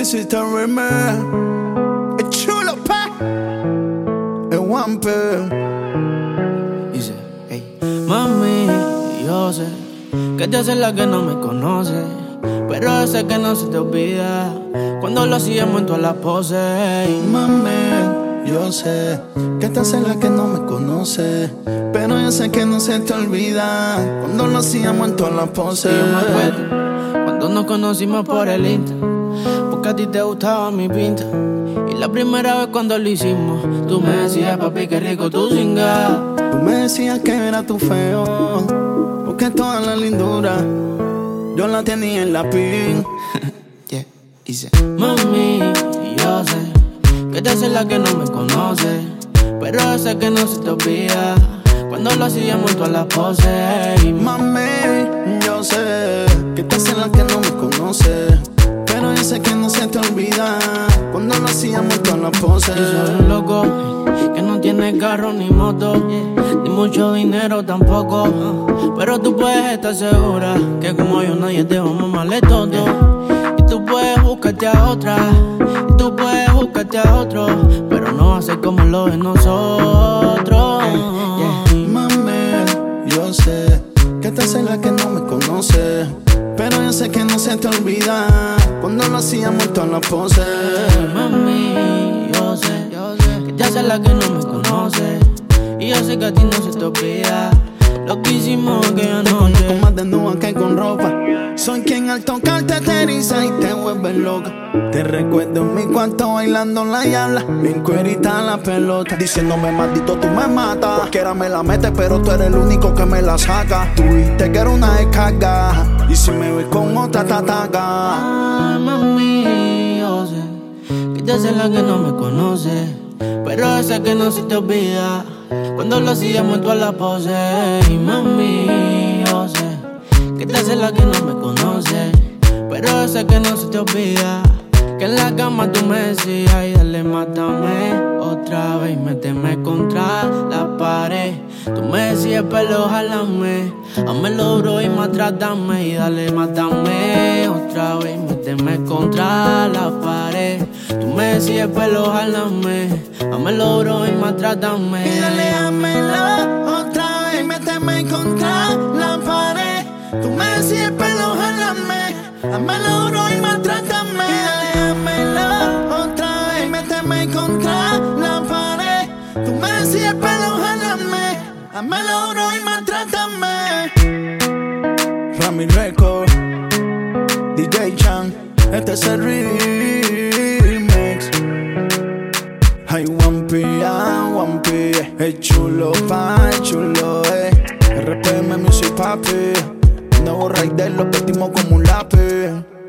This is the remake. Es chulo, pa. Es Wampe. Dice, hey, mami, yo sé que te haces la que no me conoce, pero sé que no se te olvida cuando lo hacíamos en todas las poses. Hey, Mami, yo sé que te haces la que no me conoce, pero yo sé que no se te olvida cuando lo hacíamos en todas las poses. yo me acuerdo cuando nos conocimos por el Insta, porque a ti te gustaba mi pinta. Y la primera vez cuando lo hicimos, tú me decías, papi, qué rico tú singas. Tú me decías que era tu feo, porque toda la lindura yo la tenía en la pin. Yeah, dice, mami, yo sé que te haces la que no me conoce, pero sé que no se te olvida cuando lo hacíamos en todas las poses. Mami, yo sé que te haces la que no me conoce, pero yo sé que no se te olvida cuando lo hacíamos en todas las poses. Yo soy un loco que no tiene carro ni moto, ni mucho dinero tampoco, pero tú puedes estar segura que como yo nadie te va a mamarle todo. Y tú puedes buscarte a otra, y tú puedes buscarte a otro, pero no va a ser como lo de nosotros. Mami, yo sé que te haces la que no me conoce, pero yo sé que no se te olvida cuando lo hacíamos en todas las poses. Mami, yo sé que te haces la que no me conoce, y yo sé que a ti no se te olvida lo que hicimos aquella noche. Conozco más desnuda que con ropa. Soy quien al tocar te aterriza y te vuelve loca. Te recuerdo en mi cuarto bailando la diabla, bien cuerita la pelota, diciéndome maldito tú me matas. Cualquiera me la mete pero tú eres el único que me la saca. Tú dijiste que era una descarga, y si me ves con otra te ataca. Mami, yo sé que te haces la que no me conoce, pero sé que no se te olvida cuando lo hacíamos en todas las poses. Y mami, yo sé que te haces la que no me conoce, pero sé que no se te olvida que en la cama tú me decías, ay, dale, mátame otra vez, méteme contra la pared. Tú me decías, pelo, jálame, hámelo duro y maltrátame, y dale, mátame otra vez, méteme contra la pared. Tú me decías, pelo, jálame, hámelo duro y maltrátame, Y dale, hámelo otra vez, méteme contra la pared. Tú me decías, pelo, jálame, hámelo duro y maltrátame. Y dale, hámelo otra vez, méteme contra la pared. Tú me decías, pelo, jálame, hámelo duro y maltrátame. Rami Record, DJ Chan, este es el remix. Ay, Wampi, es chulo, pa, es chulo, RPM Music, papi. Nuevo Raider, lo vestimos como un lápiz.